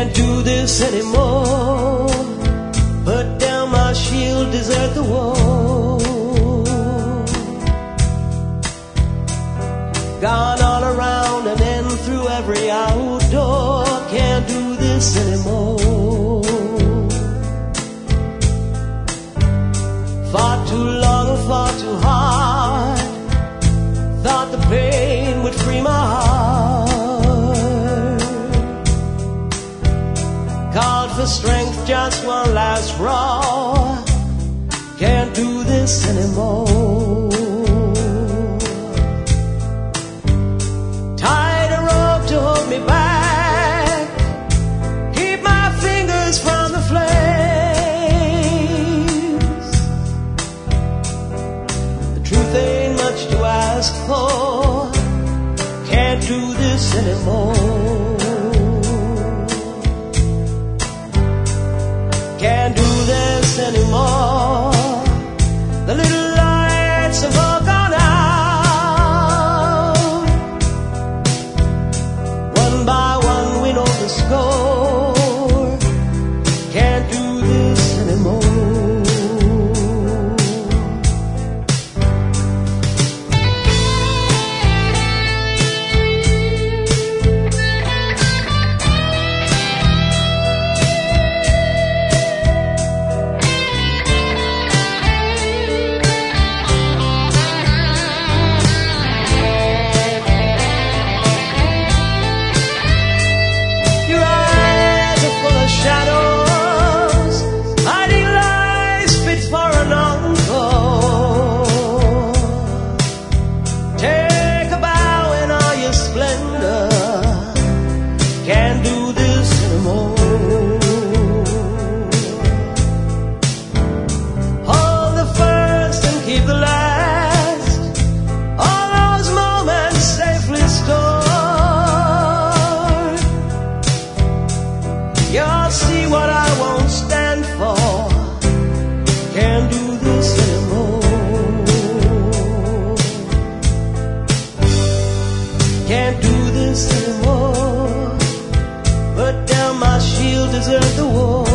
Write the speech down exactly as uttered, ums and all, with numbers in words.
Can't do this anymore. Put down my shield, desert the war. Gone all around and in through every outdoor. Can't do this anymore. Fought too long and fought too hard. Thought the pain would free my heart. Called for strength, just one last roar. Can't do this anymore. Tied a rope to hold me back. Keep my fingers from the flames. The truth ain't much to ask for. Can't do this anymore. Can't do this anymore. The little lights have all gone out. One by one we know the score. Can't do this anymore. Shadows, hiding lies fit for an encore. Take a bow in all your splendor. Can't do this anymore. Hold the first and keep the last. All those moments safely stored. You'll see what I won't stand for. Can't do this anymore. Can't do this anymore. Put down my shield, desert the war.